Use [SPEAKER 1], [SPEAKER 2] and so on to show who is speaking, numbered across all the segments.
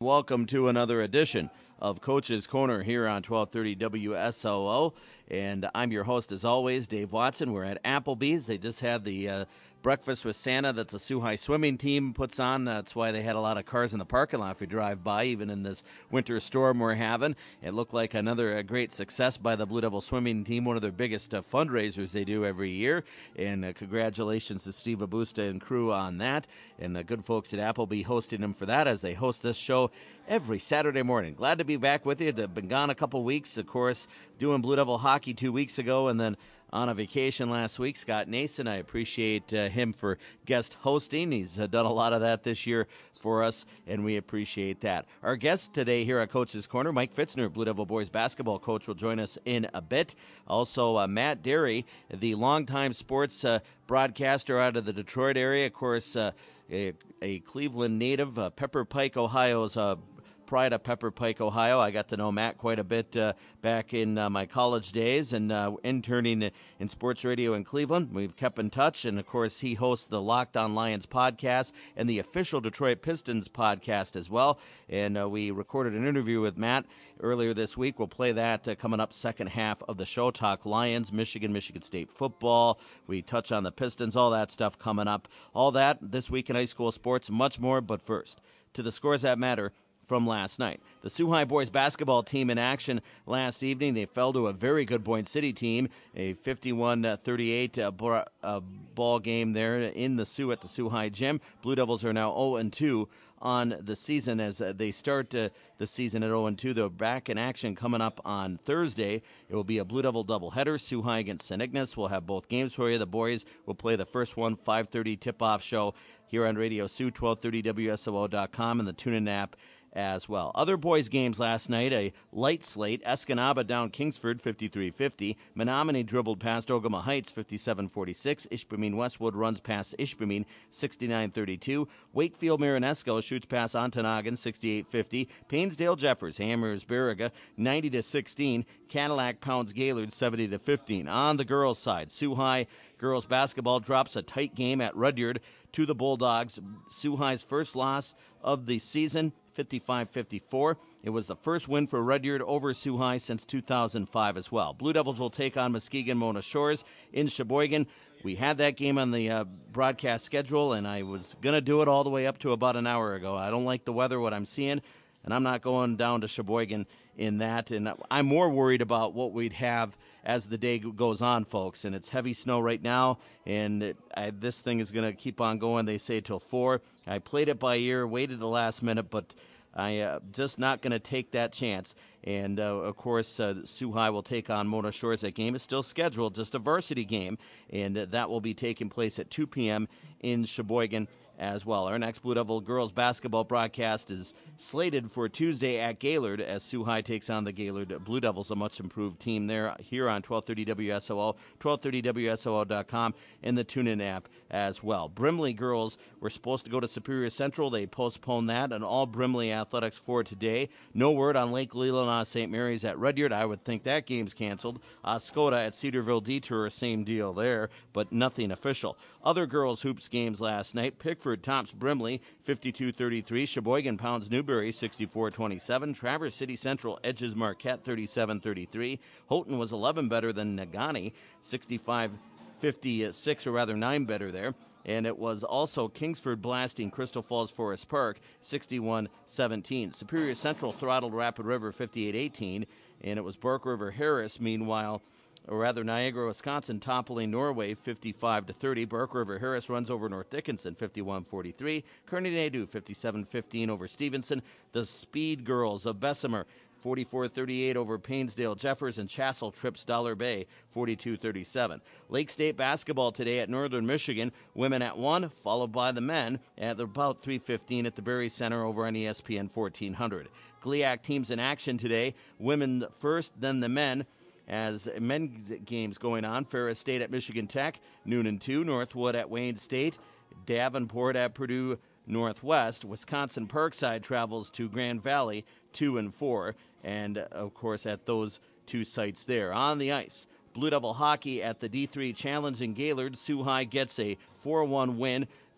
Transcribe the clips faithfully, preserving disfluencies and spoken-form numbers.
[SPEAKER 1] Welcome to another edition of Coach's Corner here on twelve thirty W S O O, and I'm your host as always, Dave Watson. We're at Applebee's. They just had the uh, Breakfast with Santa that the Soo High swimming team puts on. That's why they had a lot of cars in the parking lot if you drive by, even in this winter storm we're having. It looked like another uh, great success by the Blue Devil swimming team, one of their biggest uh, fundraisers they do every year, and uh, congratulations to Steve Abusta and crew on that, and the good folks at Applebee hosting them for that as they host this show every Saturday morning. Glad to be back with you. I've been gone a couple weeks, of course, doing Blue Devil hockey two weeks ago, and then on a vacation last week. Scott Nason, I appreciate uh, him for guest hosting. He's uh, done a lot of that this year for us, and we appreciate that. Our guest today here at Coach's Corner, Mike Fitzner, Blue Devil boys basketball coach, will join us in a bit. Also, uh, Matt Derry, the longtime sports uh, broadcaster out of the Detroit area, of course, uh, a, a Cleveland native, uh, Pepper Pike, Ohio's uh, pride of Pepper Pike, Ohio. I got to know Matt quite a bit uh, back in uh, my college days and uh, interning in sports radio in Cleveland. We've kept in touch, and of course, he hosts the Locked On Lions podcast and the official Detroit Pistons podcast as well. And uh, we recorded an interview with Matt earlier this week. We'll play that uh, coming up second half of the show. Talk Lions, Michigan, Michigan State football. We touch on the Pistons, all that stuff coming up. All that this week in high school sports, much more. But first, to the scores that matter from last night. The Soo High boys basketball team in action last evening. They fell to a very good Boyne City team, a fifty-one thirty-eight uh, uh, uh, ball game there in the Sioux at the Soo High gym. Blue Devils are now oh and two on the season as uh, they start uh, the season at oh and two. They're back in action coming up on Thursday. It will be a Blue Devil doubleheader. Soo High against Saint Ignace. We'll have both games for you. The boys will play the first one, five thirty tip-off show here on Radio Sioux, twelve thirty W S O O dot com, and the TuneIn app as well. Other boys' games last night, a light slate. Escanaba down Kingsford fifty-three fifty. Menominee dribbled past Ogama Heights fifty-seven forty-six. Ishpeming Westwood runs past Ishpeming sixty-nine thirty-two. Wakefield Marinesco shoots past Ontonagon sixty-eight fifty. Painesdale Jeffers hammers Baraga ninety to sixteen. Cadillac pounds Gaylord seventy to fifteen. On the girls' side, Soo High girls basketball drops a tight game at Rudyard to the Bulldogs. Soo High's first loss of the season, fifty-five fifty-four. It was the first win for Rudyard over Soo High since two thousand five as well. Blue Devils will take on Muskegon Mona Shores in Sheboygan. We had that game on the uh, broadcast schedule, and I was going to do it all the way up to about an hour ago. I don't like the weather, what I'm seeing, and I'm not going down to Sheboygan in that. And I'm more worried about what we'd have as the day goes on, folks. And it's heavy snow right now, and it, I, this thing is going to keep on going, they say, till four. I played it by ear, waited the last minute, but I uh, just not going to take that chance. And, uh, of course, uh, Soo High will take on Mona Shores. That game is still scheduled, just a varsity game, and uh, that will be taking place at two p.m. in Sheboygan as well. Our next Blue Devil girls basketball broadcast is slated for Tuesday at Gaylord as Soo High takes on the Gaylord Blue Devils, a much improved team there here on twelve thirty W S O O, twelve thirty W S O O dot com, and the TuneIn app as well. Brimley girls were supposed to go to Superior Central. They postponed that, and all Brimley athletics for today. No word on Lake Leelanau Saint Mary's at Rudyard. I would think that game's canceled. Oscoda at Cedarville Detour, same deal there, but nothing official. Other girls hoops games last night. Pickford tops Brimley fifty-two thirty-three. Sheboygan pounds Newberry sixty-four twenty-seven. Traverse City Central edges Marquette thirty-seven thirty-three. Houghton was eleven better than Nagani, sixty-five fifty-six, or rather nine better there. And it was also Kingsford blasting Crystal Falls Forest Park sixty-one seventeen. Superior Central throttled Rapid River fifty-eight eighteen. And it was Burke River Harris, meanwhile, or rather Niagara, Wisconsin, toppling Norway fifty-five to thirty. Burke River Harris runs over North Dickinson fifty-one forty-three. Kearney Nadeau fifty-seven fifteen over Stevenson. The Speed Girls of Bessemer forty-four thirty-eight over Painesdale Jeffers, and Chassel trips Dollar Bay forty-two thirty-seven. Lake State basketball today at Northern Michigan. Women at one, followed by the men at about three fifteen at the Berry Center over on E S P N fourteen hundred. G L I A C teams in action today. Women first, then the men. As men's games going on, Ferris State at Michigan Tech, noon and two. Northwood at Wayne State, Davenport at Purdue Northwest. Wisconsin Parkside travels to Grand Valley, two and four. And, of course, at those two sites there. On the ice, Blue Devil hockey at the D three Challenge in Gaylord. Soo High gets a four one win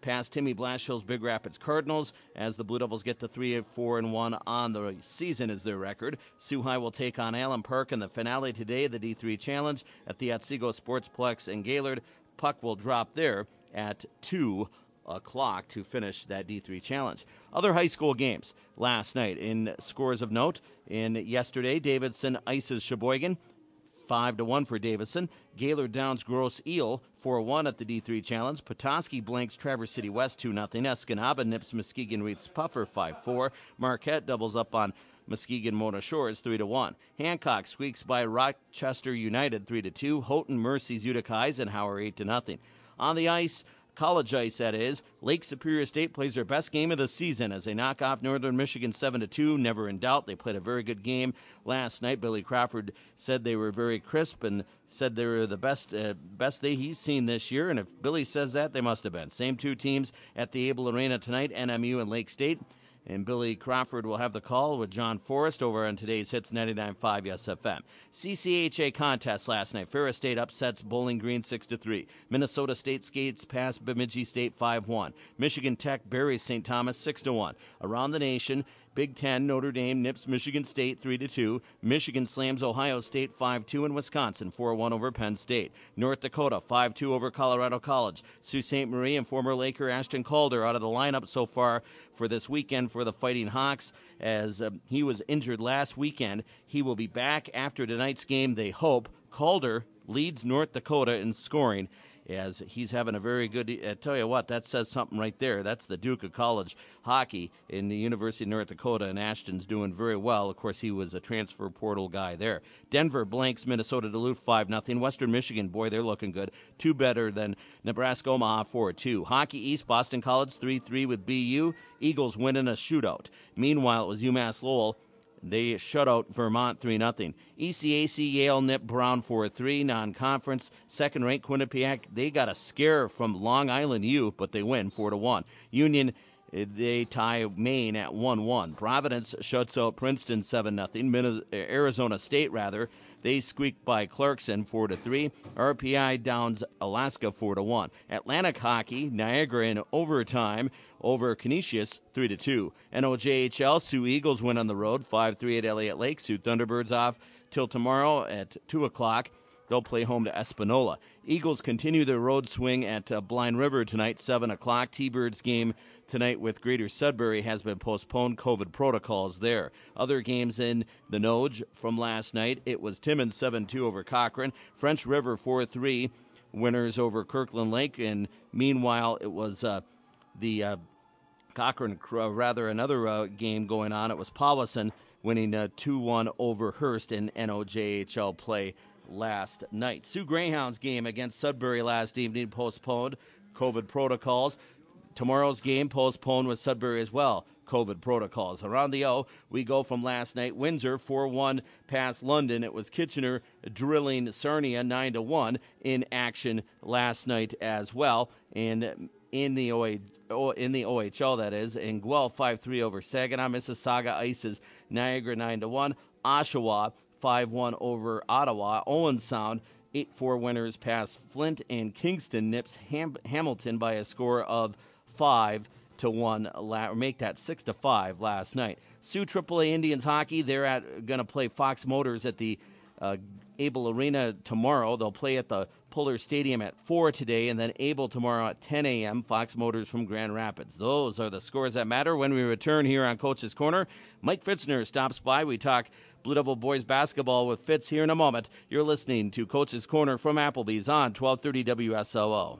[SPEAKER 1] past Timmy Blashill's Big Rapids Cardinals as the Blue Devils get to three, four, and one on the season is their record. Sioux High will take on Allen Park in the finale today, the D three Challenge at the Otsego Sportsplex in Gaylord. Puck will drop there at two o'clock to finish that D three Challenge. Other high school games last night in scores of note. In yesterday, Davidson ices Sheboygan, five to one for Davidson. Gaylord Downs Gross Eel, four one at the D three Challenge. Petoskey blanks Traverse City West, two nothing. Escanaba nips Muskegon Reeds Puffer, five four. Marquette doubles up on Muskegon Mona Shores, three to one. Hancock squeaks by Rochester United, three to two. Houghton Mercies Utica Eisenhower, eight to nothing. On the ice, college ice that is, Lake Superior State plays their best game of the season as they knock off Northern Michigan seven to two. Never in doubt. They played a very good game last night. Billy Crawford said they were very crisp and said they were the best uh, best day he's seen this year. And if Billy says that, they must have been. Same two teams at the Able Arena tonight, N M U and Lake State. And Billy Crawford will have the call with John Forrest over on today's Hits ninety-nine point five S F M. C C H A contest last night. Ferris State upsets Bowling Green six to three. Minnesota State skates past Bemidji State five one. Michigan Tech buries Saint Thomas six to one. Around the nation, Big Ten, Notre Dame nips Michigan State three to two. Michigan slams Ohio State five two, and Wisconsin four one over Penn State. North Dakota five two over Colorado College. Sault Ste. Marie and former Laker Ashton Calder out of the lineup so far for this weekend for the Fighting Hawks, as uh, he was injured last weekend. He will be back after tonight's game, they hope. Calder leads North Dakota in scoring, as he's having a very good, I tell you what, that says something right there. That's the Duke of college hockey in the University of North Dakota, and Ashton's doing very well. Of course, he was a transfer portal guy there. Denver blanks Minnesota Duluth five nothing. Western Michigan, boy, they're looking good. Two better than Nebraska Omaha four two. Hockey East, Boston College three three with B U. Eagles winning a shootout. Meanwhile, it was UMass Lowell. They shut out Vermont three nothing. E C A C Yale nipped Brown four three. Non-conference, second-ranked Quinnipiac. They got a scare from Long Island U, but they win four to one. Union, they tie Maine at one one. Providence shuts out Princeton seven nothing. Arizona State, rather. They squeaked by Clarkson four to three. R P I downs Alaska four to one. Atlantic hockey, Niagara in overtime over Canisius three to two. N O J H L, Sioux Eagles win on the road five three at Elliott Lake. Sioux Thunderbirds off till tomorrow at two o'clock. They'll play home to Espanola. Eagles continue their road swing at uh, Blind River tonight, seven o'clock. T-Birds game tonight with Greater Sudbury has been postponed. COVID protocols there. Other games in the Noge from last night. It was Timmins seven two over Cochrane. French River four three winners over Kirkland Lake. And meanwhile, it was uh, the uh, Cochrane, uh, rather another uh, game going on. It was Powassan winning uh, two one over Hearst in N O J H L play last night. Sioux Greyhounds game against Sudbury last evening postponed. COVID protocols. Tomorrow's game postponed with Sudbury as well. COVID protocols. Around the O, we go from last night. Windsor four one past London. It was Kitchener drilling Sarnia nine to one in action last night as well. And in the O A, in the O H L, that is, in Guelph five three over Saginaw. Mississauga ices Niagara nine to one. Oshawa five one over Ottawa. Owen Sound eight four winners past Flint, and Kingston nips Ham- Hamilton by a score of five to one, la- or make that six to five last night. Sioux triple A Indians hockey, they're at going to play Fox Motors at the uh, Able Arena tomorrow. They'll play at the Puller Stadium at four today, and then Able tomorrow at ten a.m. Fox Motors from Grand Rapids. Those are the scores that matter. When we return here on Coach's Corner, Mike Fitzner stops by. We talk Blue Devil boys basketball with Fitz here in a moment. You're listening to Coach's Corner from Applebee's on twelve thirty W S O O.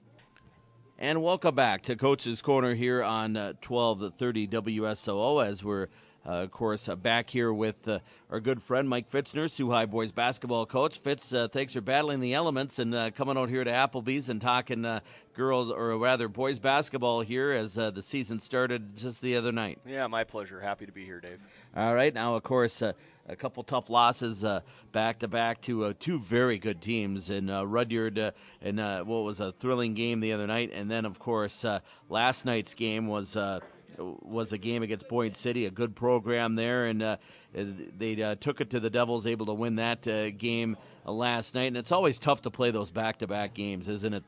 [SPEAKER 1] And welcome back to Coach's Corner here on uh, twelve thirty W S O O, as we're, uh, of course, uh, back here with uh, our good friend Mike Fitzner, Sioux High boys basketball coach. Fitz, uh, thanks for battling the elements and uh, coming out here to Applebee's and talking uh, girls, or rather boys basketball here as uh, the season started just the other night.
[SPEAKER 2] Yeah, my pleasure. Happy to be here, Dave.
[SPEAKER 1] All right. Now, of course, uh, a couple tough losses uh, back-to-back to uh, two very good teams in uh, Rudyard uh, and uh, what was a thrilling game the other night. And then, of course, uh, last night's game was uh, was a game against Boyd City, a good program there. And uh, they uh, took it to the Devils, able to win that uh, game uh, last night. And it's always tough to play those back-to-back games, isn't it, though?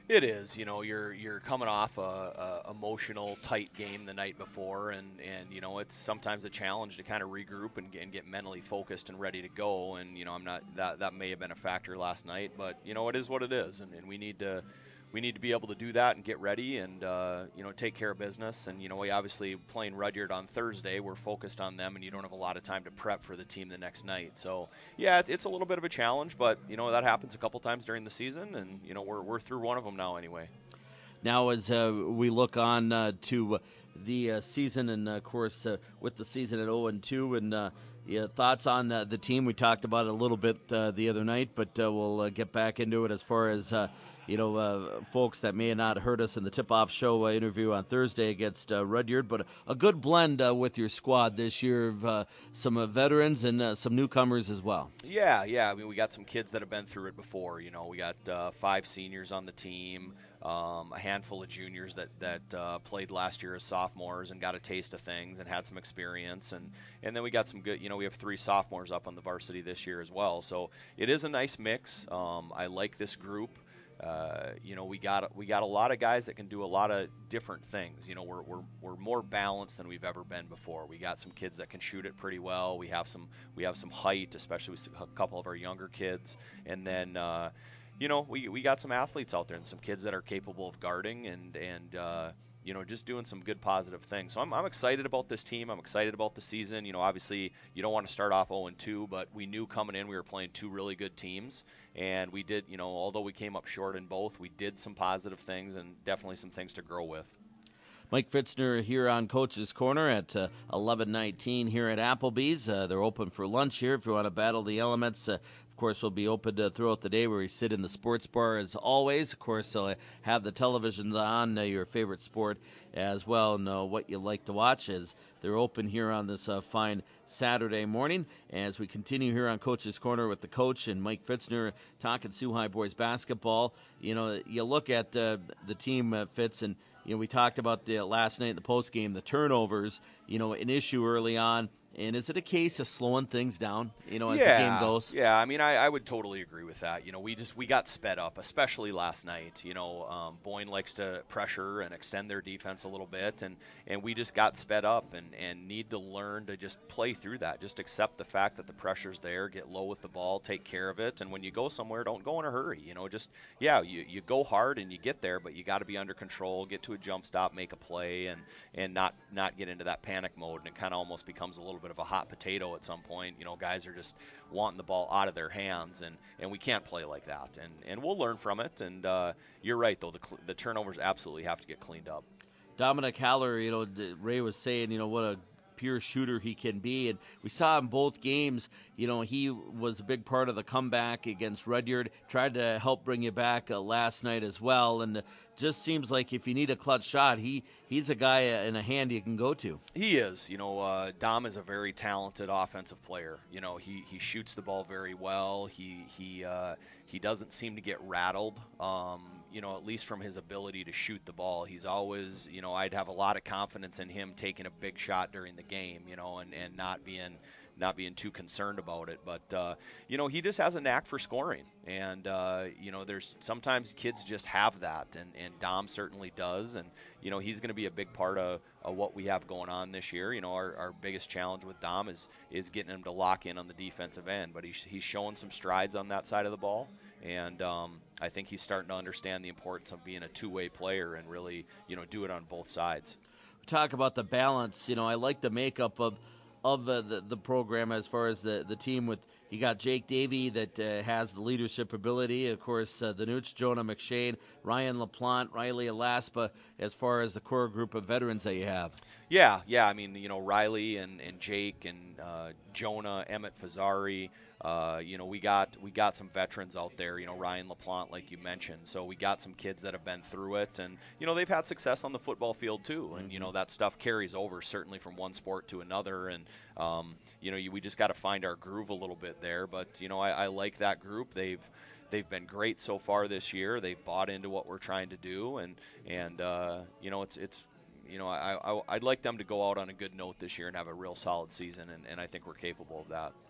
[SPEAKER 2] It is, you know, you're you're coming off a, a emotional, tight game the night before, and, and you know, it's sometimes a challenge to kind of regroup and, and get mentally focused and ready to go. And you know, I'm not that that may have been a factor last night, but you know, it is what it is, and, and we need to we need to be able to do that and get ready and uh, you know, take care of business. And you know, we obviously playing Rudyard on Thursday, we're focused on them, and you don't have a lot of time to prep for the team the next night. So yeah, it, it's a little bit of a challenge, but you know, that happens a couple times during the season, and you know, we're we're through one of them now anyway.
[SPEAKER 1] Now, as uh, we look on uh, to the uh, season, and of course, uh, with the season at oh and two, and uh, yeah, thoughts on uh, the team. We talked about it a little bit uh, the other night, but uh, we'll uh, get back into it as far as uh, you know, uh, folks that may have not heard us in the tip-off show uh, interview on Thursday against uh, Rudyard. But a good blend uh, with your squad this year of uh, some uh, veterans and uh, some newcomers as well.
[SPEAKER 2] Yeah, yeah. I mean, we got some kids that have been through it before. You know, we got uh, five seniors on the team. Um, a handful of juniors that that uh, played last year as sophomores and got a taste of things and had some experience, and and then we got some good. You know, we have three sophomores up on the varsity this year as well. So it is a nice mix. Um, I like this group. Uh, you know, we got we got a lot of guys that can do a lot of different things. You know, we're we're we're more balanced than we've ever been before. We got some kids that can shoot it pretty well. We have some we have some height, especially with a couple of our younger kids, and then. Uh, You know, we, we got some athletes out there and some kids that are capable of guarding and, and uh, you know, just doing some good positive things. So I'm, I'm excited about this team. I'm excited about the season. You know, obviously you don't want to start off oh and two, but we knew coming in we were playing two really good teams. And we did, you know, although we came up short in both, we did some positive things and definitely some things to grow with.
[SPEAKER 1] Mike Fitzner here on Coach's Corner at uh, eleven nineteen here at Applebee's. Uh, they're open for lunch here if you want to battle the elements. Uh, of course, we'll be open uh, throughout the day where we sit in the sports bar as always. Of course, they'll have the televisions on, uh, your favorite sport as well, and uh, what you like to watch as they're open here on this uh, fine Saturday morning. As we continue here on Coach's Corner with the coach and Mike Fitzner talking Sioux High boys basketball, you know, you look at uh, the team, uh, Fitz, and you know, we talked about the last night in the post game, the turnovers, you know, an issue early on. And is it a case of slowing things down, you know, as
[SPEAKER 2] yeah,
[SPEAKER 1] the game goes?
[SPEAKER 2] Yeah, I mean, I, I would totally agree with that. You know, we just we got sped up, especially last night. You know, um, Boyne likes to pressure and extend their defense a little bit, and, and we just got sped up and, and need to learn to just play through that. Just accept the fact that the pressure's there, get low with the ball, take care of it, and when you go somewhere, don't go in a hurry. You know, just, yeah, you, you go hard and you get there, but you got to be under control, get to a jump stop, make a play, and, and not, not get into that panic mode, and it kind of almost becomes a little bit of a hot potato at some point. You know, guys are just wanting the ball out of their hands, and, and we can't play like that. And, and we'll learn from it. And uh, you're right, though. The, cl- the turnovers absolutely have to get cleaned up.
[SPEAKER 1] Dominic Haller, you know, Ray was saying, you know, what a pure shooter he can be. And we saw in both games, you know, he was a big part of the comeback against Rudyard, tried to help bring you back uh, last night as well. And uh, just seems like if you need a clutch shot, he he's a guy in a hand you can go to.
[SPEAKER 2] He is. You know, uh, Dom is a very talented offensive player. You know, he, he shoots the ball very well. He he uh, he doesn't seem to get rattled. Um, you know, at least from his ability to shoot the ball. He's always, you know, I'd have a lot of confidence in him taking a big shot during the game, you know, and, and not being not being too concerned about it. But, uh, you know, he just has a knack for scoring. And, uh, you know, there's sometimes kids just have that, and, and Dom certainly does. And, you know, he's going to be a big part of, of what we have going on this year. You know, our, our biggest challenge with Dom is is getting him to lock in on the defensive end. But he's, he's showing some strides on that side of the ball. And um, I think he's starting to understand the importance of being a two-way player and really, you know, do it on both sides.
[SPEAKER 1] We talk about the balance. You know, I like the makeup of of uh, the the program as far as the, the team. With you got Jake Davey that uh, has the leadership ability. Of course, uh, the Nooch, Jonah McShane, Ryan LaPlante, Riley Alaspa, as far as the core group of veterans that you have.
[SPEAKER 2] Yeah, yeah. I mean, you know, Riley and, and Jake and uh, Jonah, Emmett Fazzari. Uh, you know, we got we got some veterans out there. You know, Ryan LaPlante, like you mentioned. So we got some kids that have been through it, and you know, they've had success on the football field too. And you know, that stuff carries over certainly from one sport to another. And um, you know, you, we just got to find our groove a little bit there. But you know, I, I like that group. They've They've been great so far this year. They've bought into what we're trying to do, and and uh, you know, it's it's. You know, I, I, I'd like them to go out on a good note this year and have a real solid season, and, and I think we're capable of that.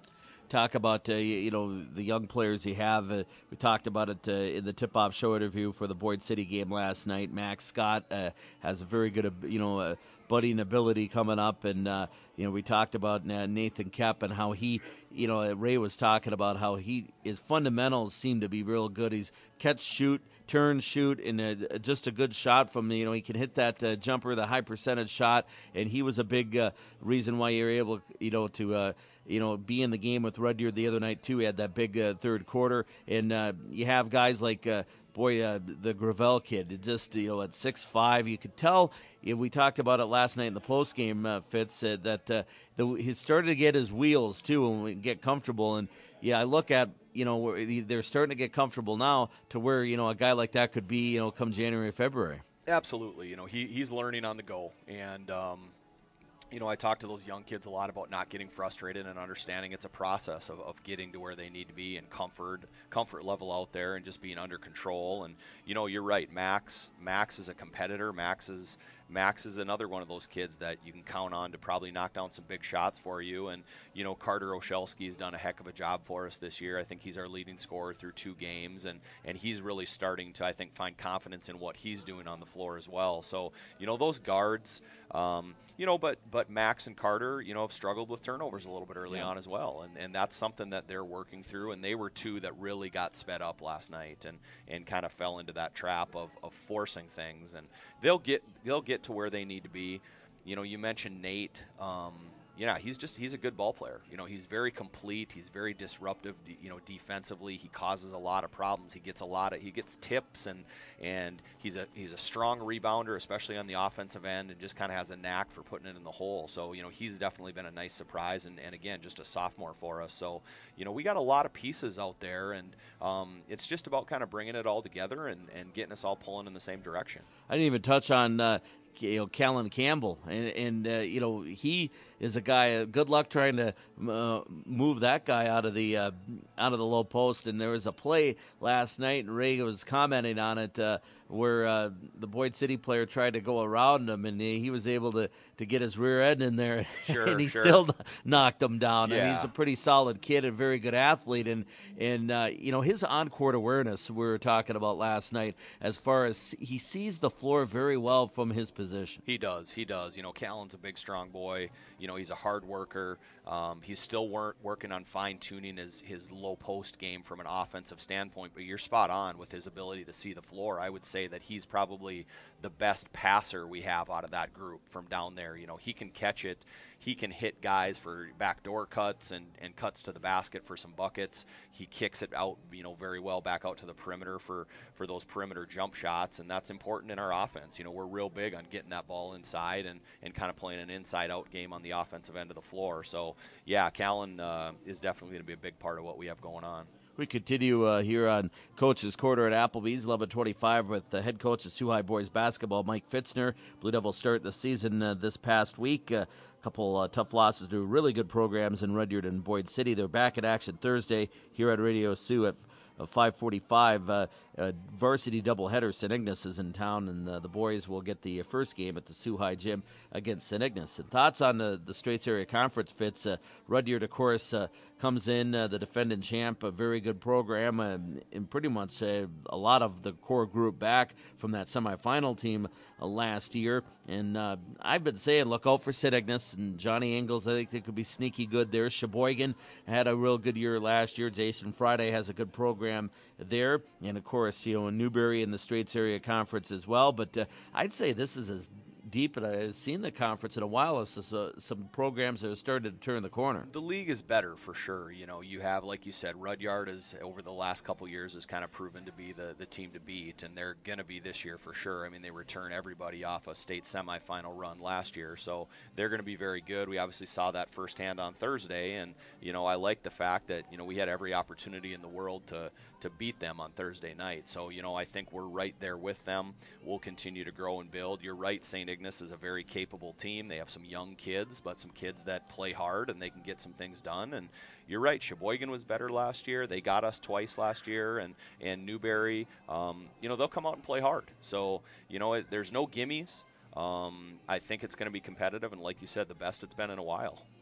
[SPEAKER 1] talk about uh, you, you know the young players you have. Uh, we talked about it uh, in the tip-off show interview for the Boyd City game last night. Max Scott uh, has a very good, uh, you know, uh, budding ability coming up, and uh, you know we talked about uh, Nathan Kep and how he, you know, Ray was talking about how he his fundamentals seem to be real good. He's catch, shoot, turn, shoot, and uh, just a good shot from you know he can hit that uh, jumper, the high percentage shot, and he was a big uh, reason why you're able, you know, to. Uh, you know, be in the game with Rudyard the other night, too. He had that big uh, third quarter. And uh, you have guys like, uh, boy, uh, the Gravel kid, it just, you know, at six five, you could tell, you know, we talked about it last night in the postgame, uh, Fitz, uh, that uh, the, he started to get his wheels, too, and get comfortable. And, yeah, I look at, you know, they're starting to get comfortable now to where, you know, a guy like that could be, you know, come January, February.
[SPEAKER 2] Absolutely. You know, he, he's learning on the go. And, um, you know, I talk to those young kids a lot about not getting frustrated and understanding it's a process of, of getting to where they need to be and comfort comfort level out there and just being under control. And, you know, you're right. Max Max is a competitor. Max is Max is another one of those kids that you can count on to probably knock down some big shots for you. And, you know, Carter Oshelski has done a heck of a job for us this year. I think he's our leading scorer through two games, and, and he's really starting to, I think, find confidence in what he's doing on the floor as well. So, you know, those guards, um, you know, but but Max and Carter, you know, have struggled with turnovers a little bit early yeah. on as well, and and that's something that they're working through. And they were two that really got sped up last night, and, and kind of fell into that trap of, of forcing things. And they'll get they'll get to where they need to be. You know, you mentioned Nate. Um, Yeah, he's just he's a good ball player. You know, he's very complete. He's very disruptive. You know, defensively, he causes a lot of problems. He gets a lot of he gets tips, and and he's a he's a strong rebounder, especially on the offensive end, and just kind of has a knack for putting it in the hole. So you know, he's definitely been a nice surprise, and, and again, just a sophomore for us. So you know, we got a lot of pieces out there, and um, it's just about kind of bringing it all together and, and getting us all pulling in the same direction.
[SPEAKER 1] I didn't even touch on. Uh You know, Callan Campbell, and, and uh, you know, he is a guy. Uh, good luck trying to uh, move that guy out of the uh, out of the low post. And there was a play last night, and Ray was commenting on it, uh, where uh, the Boyd City player tried to go around him, and he, he was able to, to get his rear end in there,
[SPEAKER 2] sure,
[SPEAKER 1] and he
[SPEAKER 2] sure.
[SPEAKER 1] still knocked him down.
[SPEAKER 2] Yeah.
[SPEAKER 1] And he's a pretty solid kid, a very good athlete, and and uh, you know, his on-court awareness we were talking about last night, as far as he sees the floor very well from his position. Position.
[SPEAKER 2] He does. He does. You know, Callan's a big, strong boy. You know, he's a hard worker. Um, he's still wor- working on fine-tuning his, his low-post game from an offensive standpoint, but you're spot on with his ability to see the floor. I would say that he's probably the best passer we have out of that group from down there. You know, he can catch it. He can hit guys for backdoor cuts and, and cuts to the basket for some buckets. He kicks it out, you know, very well back out to the perimeter for, for those perimeter jump shots, and that's important in our offense. You know, we're real big on getting that ball inside and, and kind of playing an inside-out game on the offensive end of the floor. So, yeah, Callan uh, is definitely going to be a big part of what we have going on.
[SPEAKER 1] We continue uh, here on Coach's Corner at Applebee's, eleven twenty-five, with the head coach of Soo High Boys Basketball, Mike Fitzner. Blue Devils start the season uh, this past week. A uh, couple uh, tough losses to really good programs in Rudyard and Boyd City. They're back in action Thursday here at Radio Soo at five forty-five. Uh, uh, varsity doubleheader. Saint Ignace is in town, and uh, the boys will get the first game at the Soo High Gym against Saint Ignace. And thoughts on the, the Straits Area Conference, Fitz? Uh, Rudyard, of course, uh, comes in, uh, the defending champ, a very good program, uh, and pretty much uh, a lot of the core group back from that semifinal team uh, last year. And uh, I've been saying, look out for Saint Ignace and Johnny Ingles. I think they could be sneaky good there. Sheboygan had a real good year last year. Jason Friday has a good program there. And, of course, you know, Newberry in the Straits Area Conference as well. But uh, I'd say this is as deep, and I've seen the conference in a while. It's uh, some programs that have started to turn the corner.
[SPEAKER 2] The league is better for sure. You know, you have, like you said, Rudyard is over the last couple years has kind of proven to be the, the team to beat, and they're going to be this year for sure. I mean, they return everybody off a state semifinal run last year, so they're going to be very good. We obviously saw that firsthand on Thursday, and you know, I like the fact that you know we had every opportunity in the world to to beat them on Thursday night. So you know, I think we're right there with them. We'll continue to grow and build. You're right, Saint Ignace is a very capable team. They have some young kids, but some kids that play hard and they can get some things done. And you're right, Sheboygan was better last year. They got us twice last year, and and Newberry, um, you know, they'll come out and play hard. So you know, it, there's no gimmies. Um, I think it's going to be competitive, and like you said, the best it's been in a while.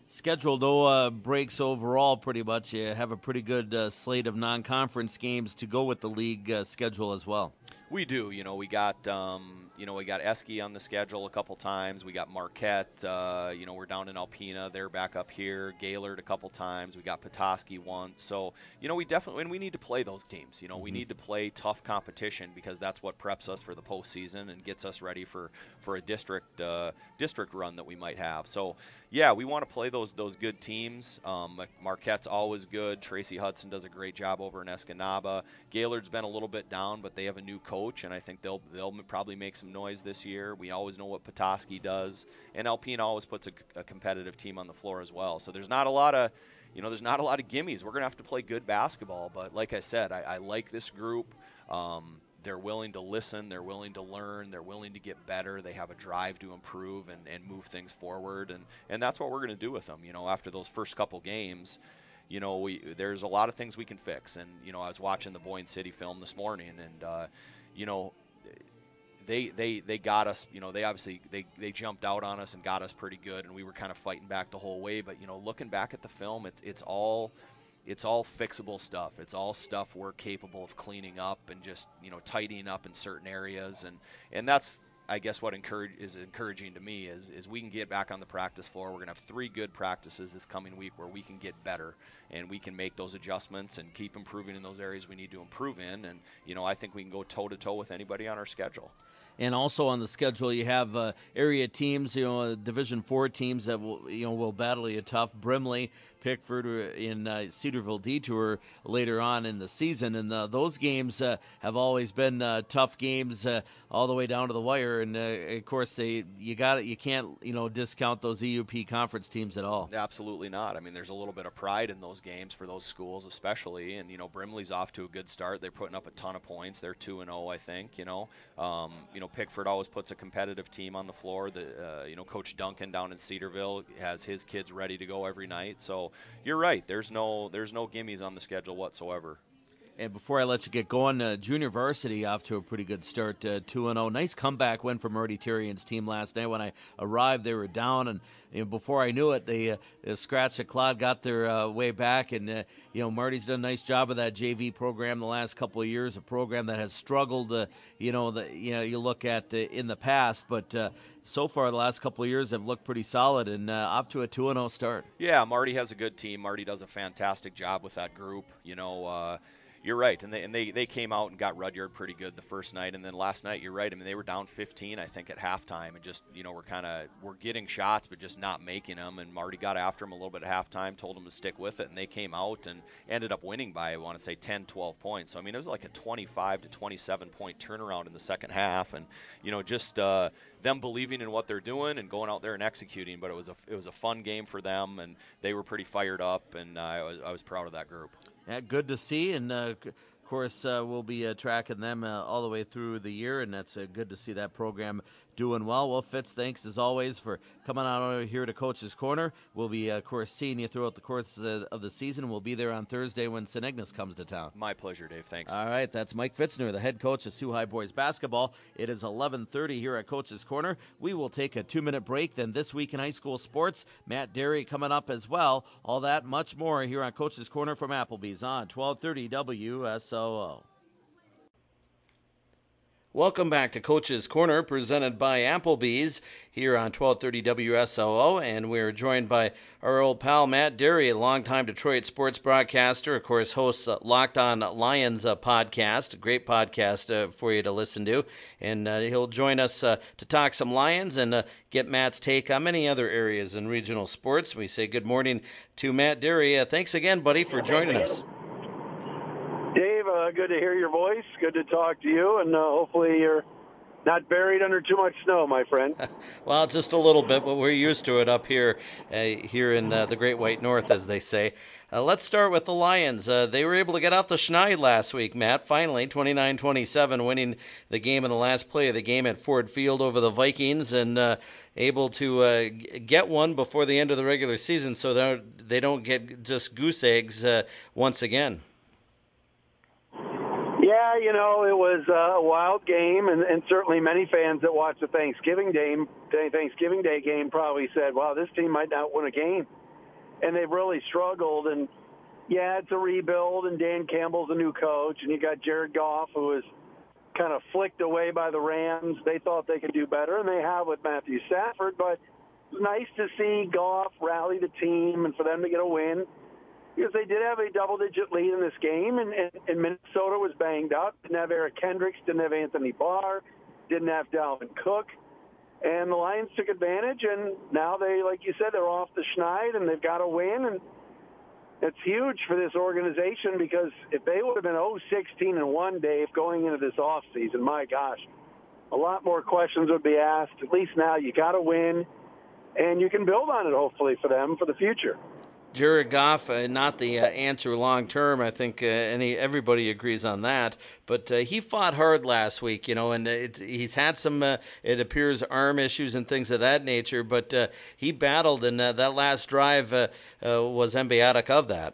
[SPEAKER 1] schedule, no uh, breaks overall, pretty much. You have a pretty good uh, slate of non-conference games to go with the league uh, schedule as well.
[SPEAKER 2] We do. You know, we got um, you know we got Eski on the schedule a couple times. We got Marquette. Uh, you know, we're down in Alpena. They're back up here. Gaylord a couple times. We got Petoskey once. So you know, we definitely and we need to play those teams. You know, mm-hmm. we need to play tough competition because that's what preps us for the postseason and gets us ready for for a district uh, district run that we might have. So yeah, we want to play those those good teams. Um, Marquette's always good. Tracy Hudson does a great job over in Escanaba. Gaylord's been a little bit down, but they have a new coach, and I think they'll they'll probably make some noise this year. We always know what Petoskey does, and Alpena always puts a, a competitive team on the floor as well. So there's not a lot of, you know, there's not a lot of gimmies. We're gonna have to play good basketball, but like I said, I, I like this group. Um, They're willing to listen. They're willing to learn. They're willing to get better. They have a drive to improve and, and move things forward. And, and that's what we're going to do with them. You know, after those first couple games, you know, we there's a lot of things we can fix. And, you know, I was watching the Boyne City film this morning, and, uh, you know, they, they, they got us, you know, they obviously, they, they jumped out on us and got us pretty good. And we were kind of fighting back the whole way. But, you know, looking back at the film, it's it's all – It's all fixable stuff. It's all stuff we're capable of cleaning up and just, you know, tidying up in certain areas. And, and that's, I guess, what encourage, is encouraging to me is, is we can get back on the practice floor. We're going to have three good practices this coming week where we can get better and we can make those adjustments and keep improving in those areas we need to improve in. And, you know, I think we can go toe-to-toe with anybody on our schedule.
[SPEAKER 1] And also on the schedule, you have uh, area teams, you know, uh, Division Four teams that will, you know, will battle you tough. Brimley, Pickford in uh, Cedarville Detour later on in the season, and uh, those games uh, have always been uh, tough games uh, all the way down to the wire. And uh, of course, they you got it. You can't, you know, discount those E U P conference teams at all.
[SPEAKER 2] Absolutely not. I mean, there's a little bit of pride in those games for those schools, especially. And you know, Brimley's off to a good start. They're putting up a ton of points. They're two and zero, I think. You know, um, you know. Pickford always puts a competitive team on the floor. The uh, you know, Coach Duncan down in Cedarville has his kids ready to go every night. So you're right. There's no there's no gimmies on the schedule whatsoever.
[SPEAKER 1] And before I let you get going, uh, junior varsity off to a pretty good start, uh, two and oh. Nice comeback win for Marty Tyrion's team last night. When I arrived, they were down, and you know, before I knew it, they uh, scratched the clod, got their uh, way back. And, uh, you know, Marty's done a nice job of that J V program the last couple of years, a program that has struggled, uh, you know, the, you know, you look at uh, in the past. But uh, so far, the last couple of years have looked pretty solid, and uh, off to a two and oh start.
[SPEAKER 2] Yeah, Marty has a good team. Marty does a fantastic job with that group, you know, uh, You're right, and they and they, they came out and got Rudyard pretty good the first night, and then last night, you're right. I mean, they were down fifteen, I think, at halftime, and just, you know, we're kind of we're getting shots, but just not making them. And Marty got after them a little bit at halftime, told them to stick with it, and they came out and ended up winning by, I want to say, ten, twelve points. So I mean, it was like a twenty-five to twenty-seven point turnaround in the second half, and you know, just uh, them believing in what they're doing and going out there and executing. But it was a it was a fun game for them, and they were pretty fired up, and uh, I was I was proud of that group.
[SPEAKER 1] Yeah, good to see, and uh, of course uh, we'll be uh, tracking them uh, all the way through the year, and that's uh, good to see that program doing well. Well, Fitz, thanks as always for coming on over here to Coach's Corner. We'll be, uh, of course, seeing you throughout the course uh, of the season. We'll be there on Thursday when Saint Ignace comes to town.
[SPEAKER 2] My pleasure, Dave. Thanks.
[SPEAKER 1] All right, that's Mike Fitzner, the head coach of Sioux High Boys Basketball. It is eleven thirty here at Coach's Corner. We will take a two-minute break. Then This Week in High School Sports, Matt Derry coming up as well. All that, much more here on Coach's Corner from Applebee's on twelve thirty W S O O. Welcome back to Coach's Corner, presented by Applebee's here on twelve thirty W S O O, and we're joined by our old pal Matt Derry, a longtime Detroit sports broadcaster, of course, hosts uh, Locked On Lions uh, podcast, a great podcast uh, for you to listen to, and uh, he'll join us uh, to talk some Lions and uh, get Matt's take on many other areas in regional sports. We say good morning to Matt Derry. Uh, thanks again, buddy, for joining us.
[SPEAKER 3] Dave, uh, good to hear your voice. Good to talk to you, and uh, hopefully you're not buried under too much snow, my friend.
[SPEAKER 1] Well, just a little bit, but we're used to it up here, uh, here in uh, the Great White North, as they say. Uh, let's start with the Lions. Uh, they were able to get off the schneid last week, Matt, finally, twenty-nine twenty-seven, winning the game in the last play of the game at Ford Field over the Vikings, and uh, able to uh, get one before the end of the regular season so they don't get just goose eggs uh, once again.
[SPEAKER 3] Yeah, you know, it was a wild game, and, and certainly many fans that watched the Thanksgiving Day, Thanksgiving Day game probably said, wow, this team might not win a game. and they've really struggled. And yeah, it's a rebuild, and Dan Campbell's a new coach, and you got Jared Goff, who was kind of flicked away by the Rams. They thought they could do better, and they have with Matthew Stafford, but it's nice to see Goff rally the team and for them to get a win, because they did have a double-digit lead in this game, and, and, and Minnesota was banged up. Didn't have Eric Kendricks, didn't have Anthony Barr, didn't have Dalvin Cook, and the Lions took advantage, and now they, like you said, they're off the schneid, and they've got a win, and it's huge for this organization, because if they would have been oh sixteen and one, Dave, going into this offseason, my gosh, a lot more questions would be asked. At least now you got to win, and you can build on it, hopefully, for them for the future.
[SPEAKER 1] Jared Goff, uh, not the uh, answer long term. I think uh, any everybody agrees on that. But uh, he fought hard last week, you know, and it, he's had some, uh, it appears, arm issues and things of that nature. But uh, he battled, and uh, that last drive uh, uh, was emblematic of that.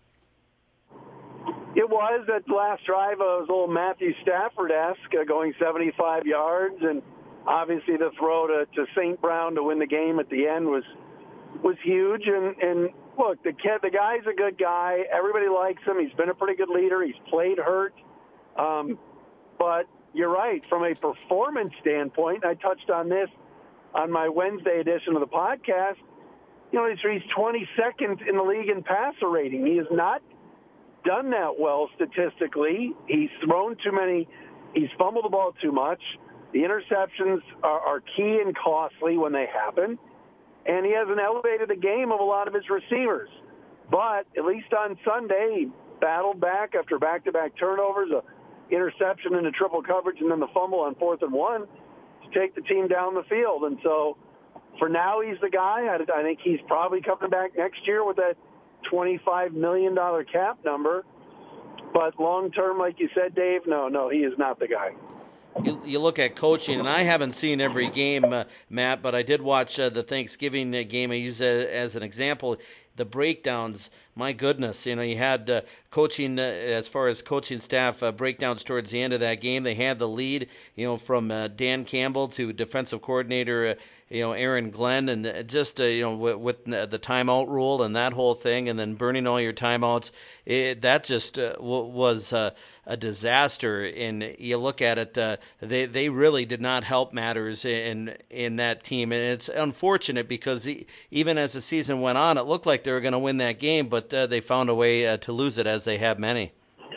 [SPEAKER 3] It was. That last drive uh, was a little Matthew Stafford-esque, uh, going seventy-five yards, and obviously the throw to, to Saint Brown to win the game at the end was was huge. And, and look, the kid, the guy's a good guy. Everybody likes him. He's been a pretty good leader. He's played hurt. Um, but you're right. From a performance standpoint, I touched on this on my Wednesday edition of the podcast. You know, he's, he's twenty-second in the league in passer rating. He has not done that well statistically. He's thrown too many. He's fumbled the ball too much. The interceptions are, are key and costly when they happen. And he hasn't elevated the game of a lot of his receivers. But at least on Sunday, he battled back after back-to-back turnovers, a interception into triple coverage, and then the fumble on fourth and one to take the team down the field. And so for now, he's the guy. I, I think he's probably coming back next year with that twenty-five million dollars cap number. But long-term, like you said, Dave, no, no, he is not the guy.
[SPEAKER 1] You, you look at coaching, and I haven't seen every game, uh, Matt, but I did watch uh, the Thanksgiving uh, game. I use it as an example. The breakdowns, my goodness, you know, you had uh, coaching, uh, as far as coaching staff uh, breakdowns towards the end of that game. They had the lead, you know, from uh, Dan Campbell to defensive coordinator, uh, you know, Aaron Glenn, and just, uh, you know, with, with the timeout rule and that whole thing, and then burning all your timeouts, it, that just uh, w- was uh, a disaster. And you look at it, uh, they they really did not help matters in in that team, and it's unfortunate because he, even as the season went on, it looked like they were going to win that game, but uh, they found a way uh, to lose it, as they have many.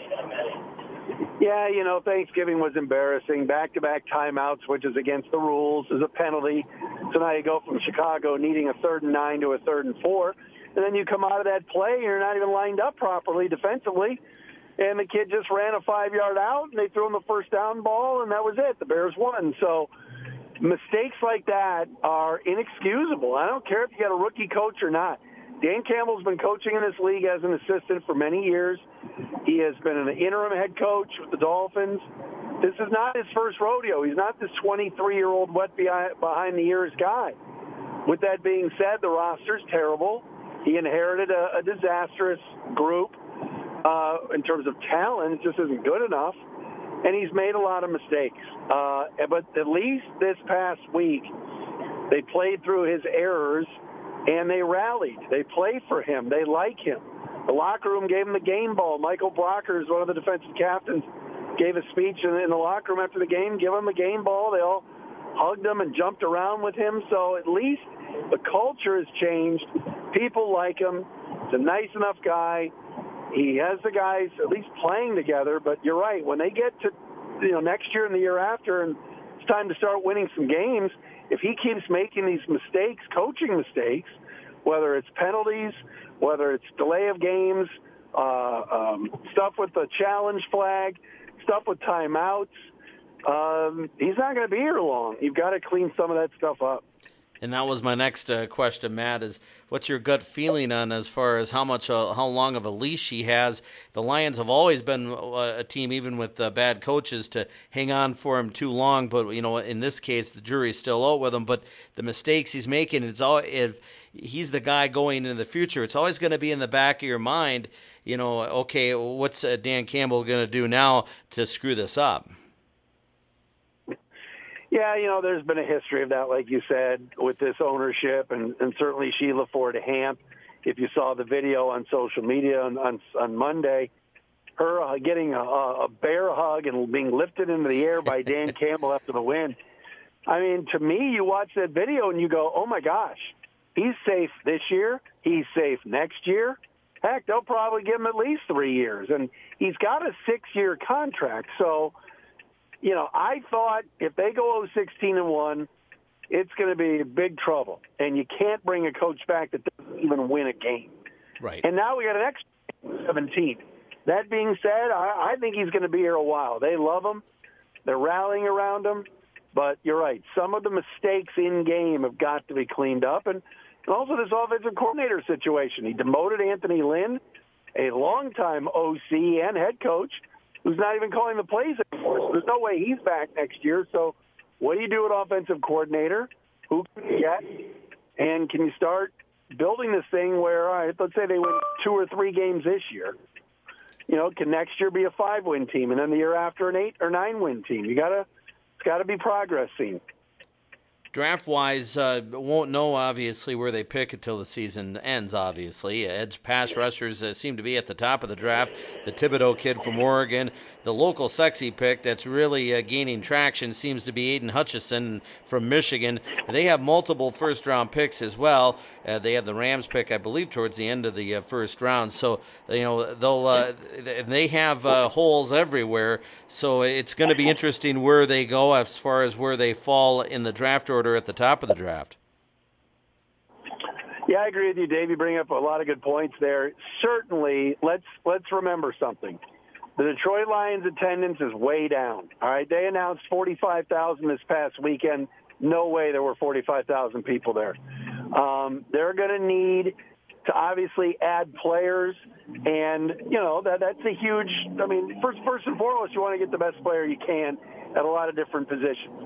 [SPEAKER 3] Yeah, you know, Thanksgiving was embarrassing. Back-to-back timeouts, which is against the rules, is a penalty. So now you go from Chicago needing a third and nine to a third and four, and then you come out of that play, and you're not even lined up properly defensively, and the kid just ran a five-yard out, and they threw him the first down ball, and that was it. The Bears won. So mistakes like that are inexcusable. I don't care if you got a rookie coach or not. Dan Campbell's been coaching in this league as an assistant for many years. He has been an interim head coach with the Dolphins. This is not his first rodeo. He's not this twenty-three-year-old wet behind-the-ears guy. With that being said, the roster's terrible. He inherited a, a disastrous group uh, in terms of talent. It just isn't good enough. And he's made a lot of mistakes. Uh, but at least this past week, they played through his errors, and they rallied. They played for him. They like him. The locker room gave him the game ball. Michael Brockers, one of the defensive captains, gave a speech in, in the locker room after the game, give him the game ball. They all hugged him and jumped around with him. So at least the culture has changed. People like him. He's a nice enough guy. He has the guys at least playing together. But you're right. When they get to, you know, next year and the year after, and it's time to start winning some games, if he keeps making these mistakes, coaching mistakes, whether it's penalties, whether it's delay of games, uh, um, stuff with the challenge flag, stuff with timeouts, um, he's not going to be here long. You've got to clean some of that stuff up.
[SPEAKER 1] And that was my next uh, question, Matt, is what's your gut feeling on as far as how much, uh, how long of a leash he has? The Lions have always been a team, even with uh, bad coaches, to hang on for him too long. But, you know, in this case, the jury's still out with him. But the mistakes he's making, it's all, if he's the guy going into the future, it's always going to be in the back of your mind, you know, okay, what's uh, Dan Campbell going to do now to screw this up?
[SPEAKER 3] Yeah, you know, there's been a history of that, like you said, with this ownership, and, and certainly Sheila Ford Hamp if you saw the video on social media on, on, on Monday, her uh, getting a, a bear hug and being lifted into the air by Dan Campbell after the win. I mean, to me, you watch that video and you go, oh, my gosh, he's safe this year. He's safe next year. Heck, they'll probably give him at least three years. And he's got a six-year contract. So, you know, I thought if they go oh sixteen and one, it's going to be big trouble. And you can't bring a coach back that doesn't even win a game.
[SPEAKER 1] Right.
[SPEAKER 3] And now we got an extra seventeen. That being said, I, I think he's going to be here a while. They love him. They're rallying around him. But you're right. Some of the mistakes in game have got to be cleaned up. And, and also this offensive coordinator situation. He demoted Anthony Lynn, a longtime O C and head coach, who's not even calling the plays anymore. So there's no way he's back next year. So what do you do with offensive coordinator? Who can you get? And can you start building this thing where, all right, let's say they win two or three games this year. You know, can next year be a five-win team, and then the year after an eight or nine-win team? You gotta, it's got to be progress seen.
[SPEAKER 1] Draft-wise, uh, won't know, obviously, where they pick until the season ends, obviously. Edge pass rushers uh, seem to be at the top of the draft. The Thibodeau kid from Oregon. The local sexy pick that's really uh, gaining traction seems to be Aiden Hutchison from Michigan. They have multiple first-round picks as well. Uh, they have the Rams pick, I believe, towards the end of the uh, first round. So, you know, they'll uh, they have uh, holes everywhere. So it's going to be interesting where they go as far as where they fall in the draft order at the top of the draft.
[SPEAKER 3] Yeah, I agree with you, Dave. You bring up a lot of good points there. Certainly, let's let's remember something. The Detroit Lions attendance is way down. All right, they announced forty-five thousand this past weekend. No way there were forty-five thousand people there. Um, they're going to need to obviously add players, and you know that that's a huge. I mean, first first and foremost, you want to get the best player you can at a lot of different positions.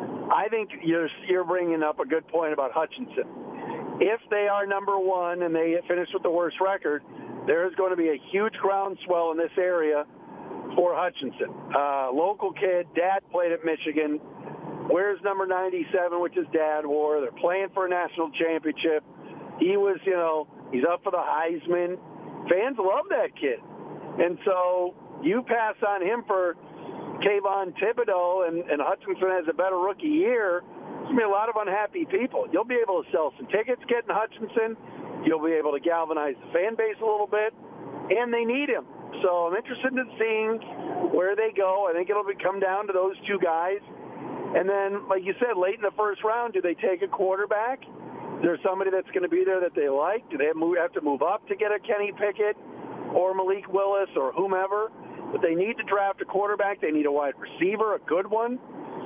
[SPEAKER 3] I think you're you're bringing up a good point about Hutchinson. If they are number one and they finish with the worst record, there is going to be a huge groundswell in this area for Hutchinson. Uh, local kid, dad played at Michigan. Wears number ninety-seven, which his dad wore. They're playing for a national championship. He was, you know, he's up for the Heisman. Fans love that kid. And so you pass on him for Kayvon Thibodeau, and, and Hutchinson has a better rookie year. There's going to be a lot of unhappy people. You'll be able to sell some tickets getting Hutchinson. You'll be able to galvanize the fan base a little bit, and they need him. So I'm interested in seeing where they go. I think it'll be, come down to those two guys. And then, like you said, late in the first round, do they take a quarterback? Is there somebody that's going to be there that they like? Do they have to move up to get a Kenny Pickett or Malik Willis or whomever? But they need to draft a quarterback. They need a wide receiver, a good one.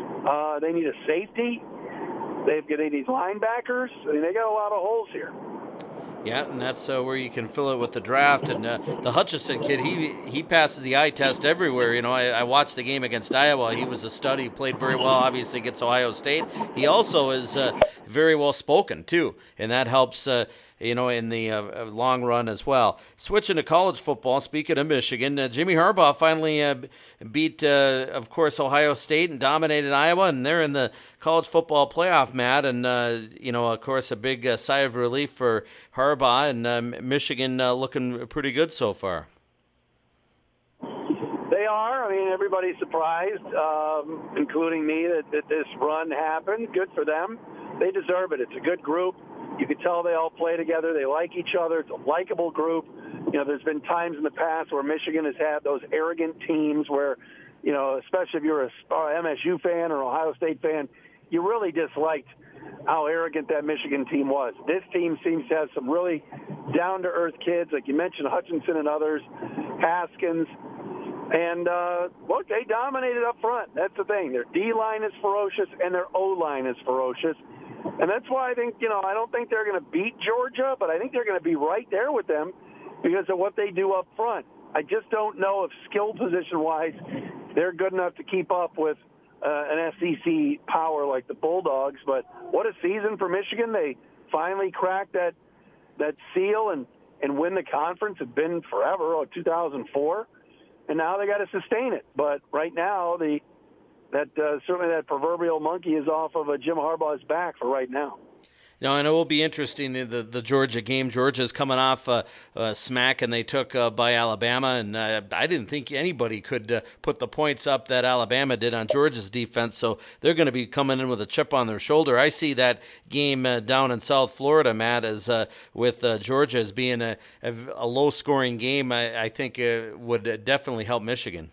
[SPEAKER 3] Uh, they need a safety. They've got these linebackers. I mean, they got a lot of holes here.
[SPEAKER 1] Yeah, and that's uh, where you can fill it with the draft. And uh, the Hutchinson kid, he he passes the eye test everywhere. You know, I, I watched the game against Iowa. He was a stud. He played very well, obviously, against Ohio State. He also is uh, very well spoken, too, and that helps, uh, you know, in the uh, long run as well. Switching to college football, speaking of Michigan, uh, Jimmy Harbaugh finally uh, beat, uh, of course, Ohio State and dominated Iowa, and they're in the college football playoff, Matt. And, uh, you know, of course, a big uh, sigh of relief for Harbaugh, and uh, Michigan uh, looking pretty good so far.
[SPEAKER 3] They are. I mean, everybody's surprised, um, including me, that, that this run happened. Good for them. They deserve it. It's a good group. You can tell they all play together. They like each other. It's a likable group. You know, there's been times in the past where Michigan has had those arrogant teams where, you know, especially if you're a M S U fan or Ohio State fan, you really disliked how arrogant that Michigan team was. This team seems to have some really down-to-earth kids, like you mentioned, Hutchinson and others, Haskins. And, uh, look, they dominated up front. That's the thing. Their D-line is ferocious, and their O-line is ferocious. And that's why I think, you know, I don't think they're going to beat Georgia, but I think they're going to be right there with them because of what they do up front. I just don't know if skill position-wise they're good enough to keep up with uh, an S E C power like the Bulldogs. But what a season for Michigan. They finally cracked that that seal and, and win the conference. It's been forever, oh, two thousand four. And now they got to sustain it. But right now, the that uh, certainly that proverbial monkey is off of uh, Jim Harbaugh's back for right now.
[SPEAKER 1] You know, and it will be interesting, the the Georgia game. Georgia's coming off a, a smack, and they took uh, by Alabama, and uh, I didn't think anybody could uh, put the points up that Alabama did on Georgia's defense, so they're going to be coming in with a chip on their shoulder. I see that game uh, down in South Florida, Matt, as uh, with uh, Georgia as being a, a, a low-scoring game. I, I think uh, would definitely help Michigan.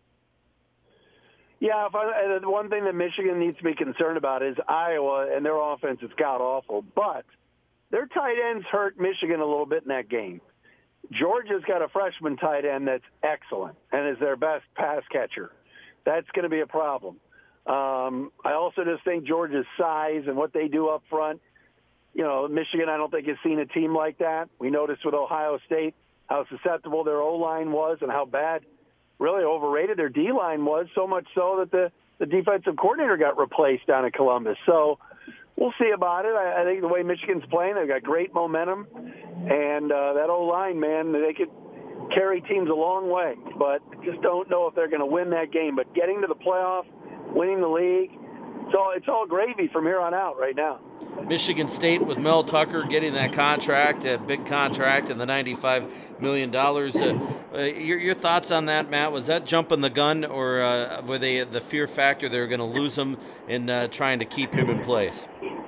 [SPEAKER 3] Yeah, if I, the one thing that Michigan needs to be concerned about is Iowa, and their offense is god-awful. But their tight ends hurt Michigan a little bit in that game. Georgia's got a freshman tight end that's excellent and is their best pass catcher. That's going to be a problem. Um, I also just think Georgia's size and what they do up front, you know, Michigan I don't think has seen a team like that. We noticed with Ohio State how susceptible their O-line was and how bad, really overrated their D-line was, so much so that the, the defensive coordinator got replaced down at Columbus. So we'll see about it. I, I think the way Michigan's playing, they've got great momentum. And uh, that O-line, man, they could carry teams a long way. But just don't know if they're going to win that game. But getting to the playoff, winning the league, it's all, it's all gravy from here on out right now.
[SPEAKER 1] Michigan State with Mel Tucker getting that contract, a big contract, and the ninety-five million dollars. Uh, uh, your, your thoughts on that, Matt? Was that jumping the gun, or uh, were they the fear factor they were going to lose him in uh, trying to keep him in place?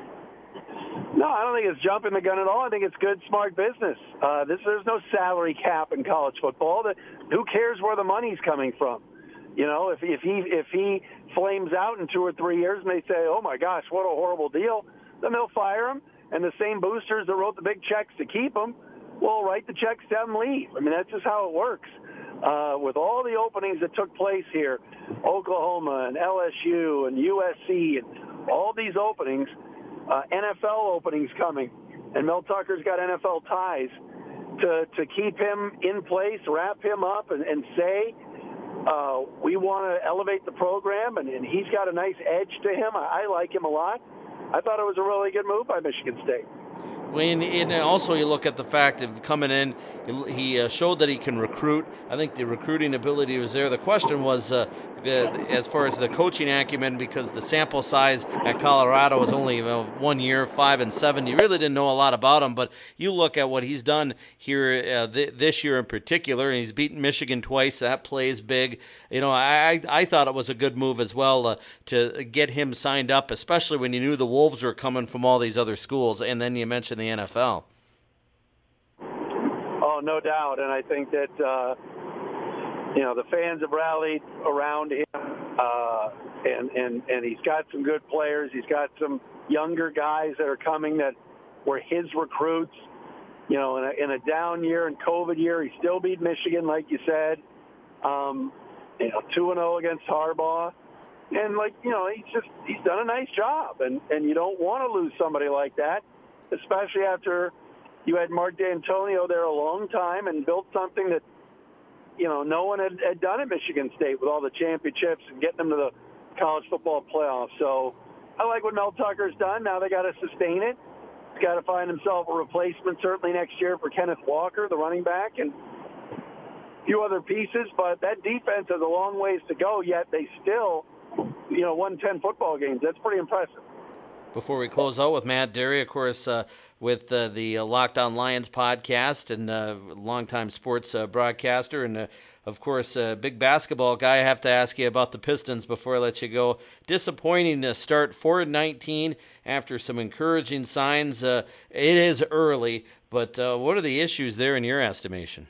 [SPEAKER 3] No, I don't think it's jumping the gun at all. I think it's good, smart business. Uh, this, there's no salary cap in college football. The, who cares where the money's coming from? You know, if, if he if he flames out in two or three years and they say, oh, my gosh, what a horrible deal, then they'll fire him, and the same boosters that wrote the big checks to keep him will write the checks to have him leave. I mean, that's just how it works. Uh, with all the openings that took place here, Oklahoma and L S U and U S C and all these openings, uh, N F L openings coming, and Mel Tucker's got N F L ties to, to keep him in place, wrap him up, and, and say, uh, we want to elevate the program, and, and he's got a nice edge to him. I, I like him a lot. I thought it was a really good move by Michigan State.
[SPEAKER 1] And, and also you look at the fact of coming in, he uh, showed that he can recruit. I think the recruiting ability was there. The question was uh, uh, as far as the coaching acumen, because the sample size at Colorado was only uh, one year, five and seven. You really didn't know a lot about him, but you look at what he's done here uh, th- this year in particular, and he's beaten Michigan twice. That plays big. You know, I I thought it was a good move as well uh, to get him signed up, especially when you knew the Wolves were coming from all these other schools, and then you mentioned the N F L.
[SPEAKER 3] Oh, no doubt, and I think that uh, you know the fans have rallied around him, uh, and and and he's got some good players. He's got some younger guys that are coming that were his recruits. You know, in a, in a down year and COVID year, he still beat Michigan, like you said. Um, you know, two and zero against Harbaugh, and like you know, he's just he's done a nice job, and and you don't want to lose somebody like that, especially after you had Mark D'Antonio there a long time and built something that, you know, no one had, had done at Michigan State with all the championships and getting them to the college football playoffs. So I like what Mel Tucker's done. Now they got to sustain it. He's got to find himself a replacement certainly next year for Kenneth Walker, the running back, and a few other pieces. But that defense has a long ways to go, yet they still, you know, won ten football games. That's pretty impressive.
[SPEAKER 1] Before we close out with Matt Derry, of course, uh, with uh, the uh, Locked On Lions podcast and uh, longtime sports uh, broadcaster, and uh, of course, a uh, big basketball guy. I have to ask you about the Pistons before I let you go. Disappointing to start four and nineteen after some encouraging signs. Uh, it is early, but uh, what are the issues there in your estimation?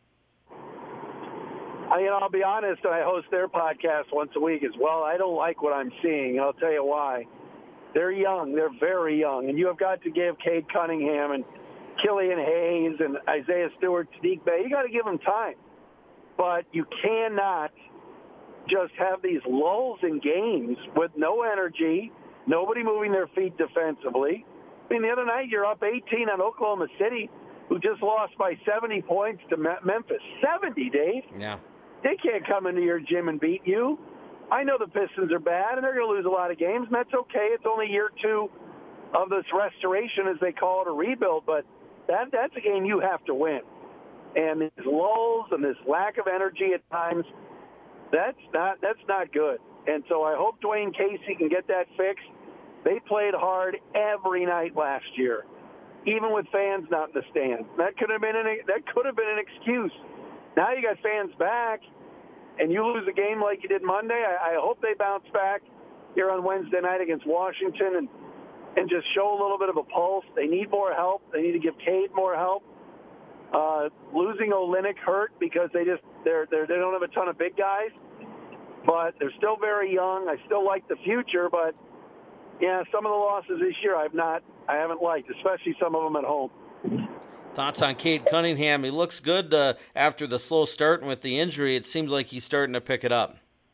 [SPEAKER 3] I, you know, I'll be honest, and I host their podcast once a week as well. I don't like what I'm seeing, and I'll tell you why. They're young. They're very young. And you have got to give Cade Cunningham and Killian Hayes and Isaiah Stewart, Sadiq Bey, you got to give them time. But you cannot just have these lulls in games with no energy, nobody moving their feet defensively. I mean, the other night you're up eighteen on Oklahoma City, who just lost by seventy points to Memphis. seventy, Dave?
[SPEAKER 1] Yeah.
[SPEAKER 3] They can't come into your gym and beat you. I know the Pistons are bad, and they're going to lose a lot of games, and that's okay. It's only year two of this restoration, as they call it, a rebuild, but that that's a game you have to win. And these lulls and this lack of energy at times, that's not that's not good. And so I hope Dwayne Casey can get that fixed. They played hard every night last year, even with fans not in the stands. That could have been an, that could have been an excuse. Now you got fans back, and you lose a game like you did Monday. I, I hope they bounce back here on Wednesday night against Washington and and just show a little bit of a pulse. They need more help. They need to give Cade more help. Uh, losing Olynyk hurt because they just they're, they're they don't have a ton of big guys, but they're still very young. I still like the future, but yeah, some of the losses this year I've not I haven't liked, especially some of them at home.
[SPEAKER 1] Thoughts on Cade Cunningham? He looks good uh, after the slow start, and with the injury, it seems like he's starting to pick it up.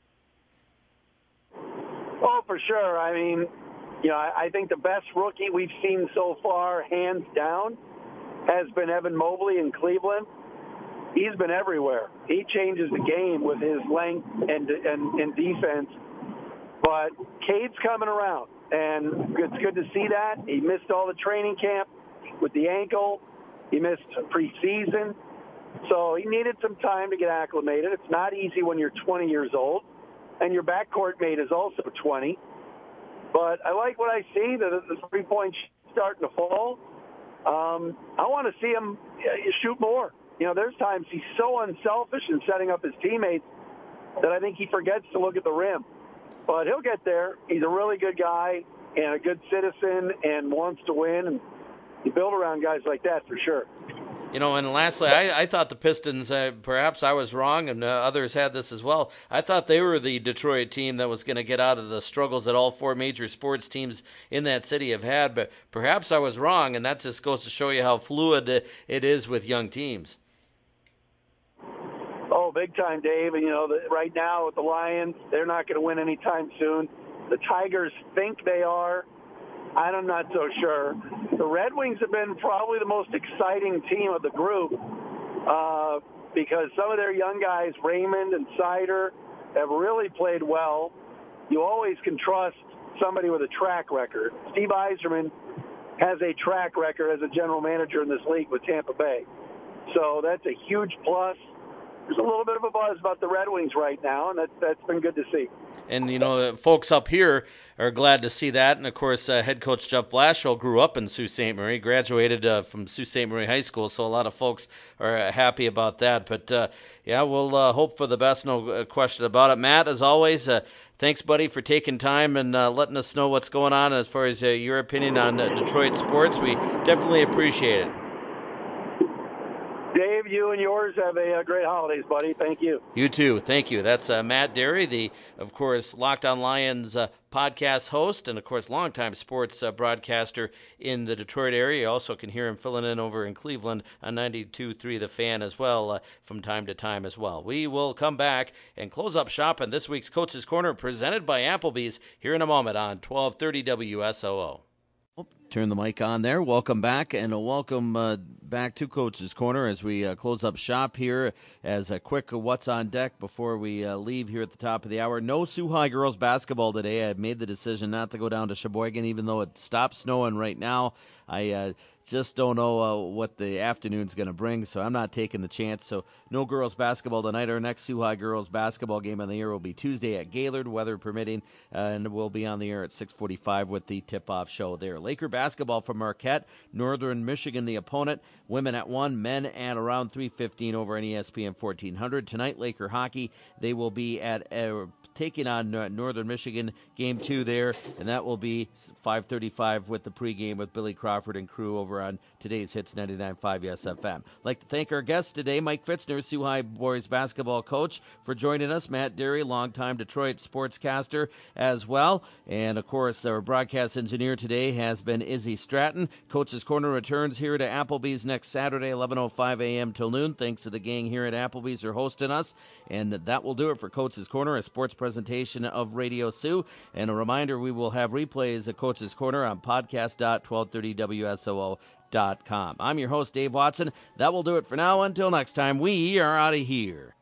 [SPEAKER 3] Oh, for sure. I mean, you know, I, I think the best rookie we've seen so far, hands down, has been Evan Mobley in Cleveland. He's been everywhere. He changes the game with his length and and, and defense. But Cade's coming around, and it's good to see that. He missed all the training camp with the ankle. He missed preseason. So he needed some time to get acclimated. It's not easy when you're twenty years old, and your backcourt mate is also twenty. But I like what I see. The, the three-point starting to fall. Um, I want to see him shoot more. You know, there's times he's so unselfish in setting up his teammates that I think he forgets to look at the rim. But he'll get there. He's a really good guy and a good citizen and wants to win. And you build around guys like that for sure.
[SPEAKER 1] You know, and lastly, I, I thought the Pistons, uh, perhaps I was wrong, and uh, others had this as well. I thought they were the Detroit team that was going to get out of the struggles that all four major sports teams in that city have had, but perhaps I was wrong, and that just goes to show you how fluid it is with young teams.
[SPEAKER 3] Oh, big time, Dave. And, you know, the, right now with the Lions, they're not going to win anytime soon. The Tigers think they are. I'm not so sure. The Red Wings have been probably the most exciting team of the group uh, because some of their young guys, Raymond and Sider, have really played well. You always can trust somebody with a track record. Steve Yzerman has a track record as a general manager in this league with Tampa Bay. So that's a huge plus. There's a little bit of a buzz about the Red Wings right now, and that, that's been good to see.
[SPEAKER 1] And, you know, folks up here are glad to see that. And, of course, uh, head coach Jeff Blashill grew up in Sault Ste. Marie, graduated uh, from Sault Ste. Marie High School, so a lot of folks are uh, happy about that. But, uh, yeah, we'll uh, hope for the best, no question about it. Matt, as always, uh, thanks, buddy, for taking time and uh, letting us know what's going on as far as uh, your opinion on uh, Detroit sports. We definitely appreciate it.
[SPEAKER 3] Dave, you and yours have a, a great holidays, buddy. Thank you.
[SPEAKER 1] You too. Thank you. That's uh, Matt Derry, the, of course, Locked On Lions uh, podcast host and, of course, longtime sports uh, broadcaster in the Detroit area. You also can hear him filling in over in Cleveland on ninety-two point three The Fan as well uh, from time to time as well. We will come back and close up shop on this week's Coach's Corner presented by Applebee's here in a moment on twelve thirty W S O O. Turn the mic on there. Welcome back, and a welcome uh, back to Coach's Corner as we uh, close up shop here. As a quick what's on deck before we uh, leave here at the top of the hour. No Sioux High girls basketball today. I've made the decision not to go down to Sheboygan, even though it stopped snowing right now. I uh, just don't know uh, what the afternoon's going to bring, so I'm not taking the chance. So no girls basketball tonight. Our next Sioux High girls basketball game on the air will be Tuesday at Gaylord, weather permitting, uh, and we'll be on the air at six forty-five with the tip-off show there. Laker basketball from Marquette, Northern Michigan the opponent. Women at one, men at around three fifteen over on E S P N fourteen hundred. Tonight, Laker hockey, they will be at uh, taking on uh, Northern Michigan, game two there, and that will be five thirty-five with the pregame with Billy Crawford and crew over on today's Hits ninety-nine point five Yes F M. I'd like to thank our guest today, Mike Fitzner, Sioux High boys basketball coach, for joining us. Matt Derry, longtime Detroit sportscaster as well. And, of course, our broadcast engineer today has been Izzy Stratton. Coach's Corner returns here to Applebee's next Saturday, eleven oh five a.m. till noon. Thanks to the gang here at Applebee's for hosting us. And that will do it for Coach's Corner, a sports presentation of Radio Sioux. And a reminder, we will have replays of Coach's Corner on podcast dot twelve thirty W S O O dot com. I'm your host, Dave Watson. That will do it for now. Until next time, we are out of here.